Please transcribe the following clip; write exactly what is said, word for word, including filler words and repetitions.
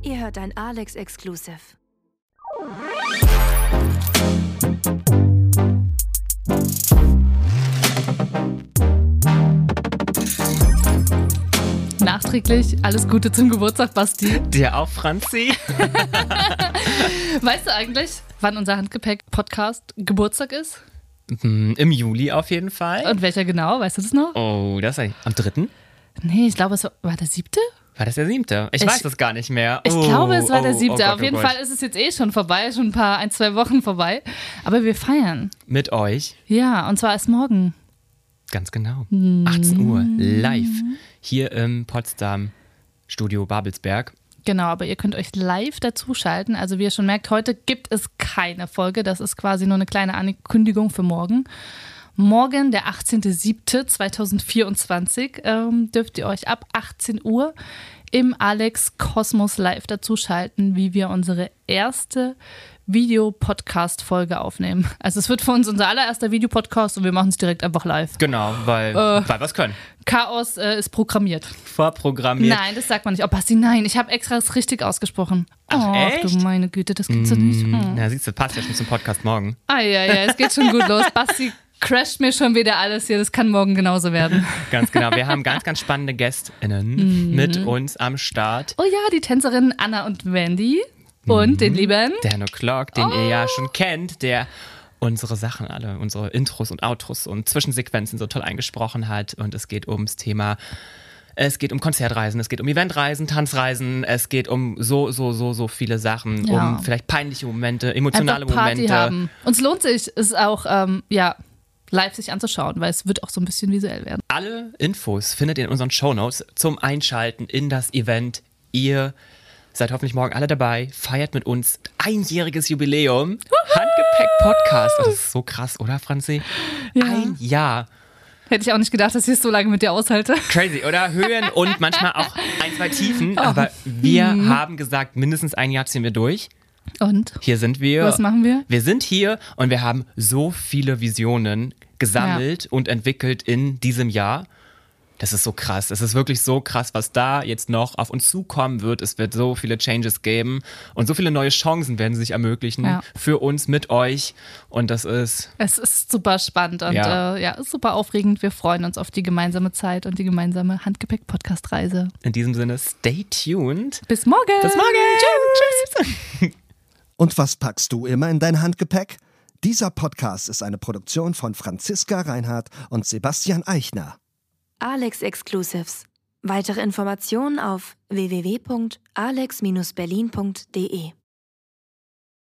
Ihr hört ein Alex Exclusive. Nachträglich alles Gute zum Geburtstag, Basti. Dir auch, Franzi. Weißt du eigentlich, wann unser Handgepäck-Podcast Geburtstag ist? Im Juli auf jeden Fall. Und welcher genau? Weißt du das noch? Oh, das ist am dritten? Nee, ich glaube, es war, war der siebte? War das der siebte? Ich, ich weiß das gar nicht mehr. Ich oh, glaube, es war der oh, siebte. oh Gott, auf jeden oh Gott. Fall ist es jetzt eh schon vorbei, schon ein paar, ein, zwei Wochen vorbei. Aber wir feiern. Mit euch? Ja, und zwar erst morgen. Ganz genau. achtzehn Uhr, live. Hier im Potsdam Studio Babelsberg. Genau, aber ihr könnt euch live dazuschalten. Also wie ihr schon merkt, heute gibt es keine Folge. Das ist quasi nur eine kleine Ankündigung für morgen. Morgen, der achtzehnter siebter zweitausendvierundzwanzig, ähm, dürft ihr euch ab achtzehn Uhr im Alex Kosmos live dazuschalten, wie wir unsere erste Videopodcast-Folge aufnehmen. Also es wird für uns unser allererster Videopodcast und wir machen es direkt einfach live. Genau, weil, Äh, weil wir es können. Chaos äh, ist programmiert. Vorprogrammiert. Nein, das sagt man nicht. Oh, Basti, nein, ich habe extra es richtig ausgesprochen. Ach, oh, echt? du meine Güte, das gibt's doch nicht. Oh. Na, siehst du, passt ja schon zum Podcast morgen. Ah, ja, ja, es geht schon gut los. Basti crasht mir schon wieder alles hier. Das kann morgen genauso werden. Ganz genau. Wir haben ganz, ganz spannende GästInnen Mhm. mit uns am Start. Oh ja, die Tänzerinnen Anna und Wendy und Mhm. den lieben Dan O'Clock, den ihr ja schon kennt, der unsere Sachen alle, unsere Intros und Outros und Zwischensequenzen so toll eingesprochen hat. Und es geht ums Thema, es geht um Konzertreisen, es geht um Eventreisen, Tanzreisen, es geht um so, so, so, so viele Sachen, Ja. um vielleicht peinliche Momente, emotionale einfach Party Momente. haben. Und es lohnt sich, es auch ähm, ja, live sich anzuschauen, weil es wird auch so ein bisschen visuell werden. Alle Infos findet ihr in unseren Shownotes zum Einschalten in das Event. Ihr seid hoffentlich morgen alle dabei, feiert mit uns einjähriges Jubiläum. Handgepäck-Podcast. Oh, das ist so krass, oder, Franzi? Ja. Ein Jahr. Hätte ich auch nicht gedacht, dass ich es so lange mit dir aushalte. Crazy, oder? Höhen und manchmal auch ein, zwei Tiefen. Aber wir Mhm. haben gesagt, mindestens ein Jahr ziehen wir durch. Und? Hier sind wir. Was machen wir? Wir sind hier und wir haben so viele Visionen gesammelt und entwickelt in diesem Jahr. Das ist so krass. Es ist wirklich so krass, was da jetzt noch auf uns zukommen wird. Es wird so viele Changes geben und so viele neue Chancen werden sich ermöglichen Ja. für uns, mit euch. Und das ist... Es ist super spannend und Ja. äh, ja, ist super aufregend. Wir freuen uns auf die gemeinsame Zeit und die gemeinsame Handgepäck-Podcast-Reise. In diesem Sinne, stay tuned. Bis morgen! Bis morgen! Tschüss! Und was packst du immer in dein Handgepäck? Dieser Podcast ist eine Produktion von Franziska Reinhardt und Sebastian Eichner. Alex Exclusives. Weitere Informationen auf w w w punkt alex Bindestrich berlin punkt d e.